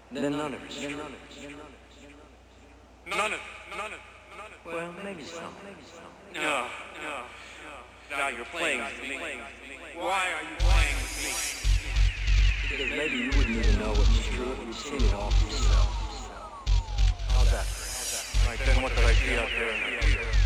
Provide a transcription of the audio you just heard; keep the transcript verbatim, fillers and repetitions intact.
then none of it's true. None of it. None of it. None of it. Well, maybe some. No, no, no. Now you're playing with me. Why are you playing with me? Because maybe you wouldn't even know what's true if you'd seen it all for yourself. How's that? Right then, what did I see out there in the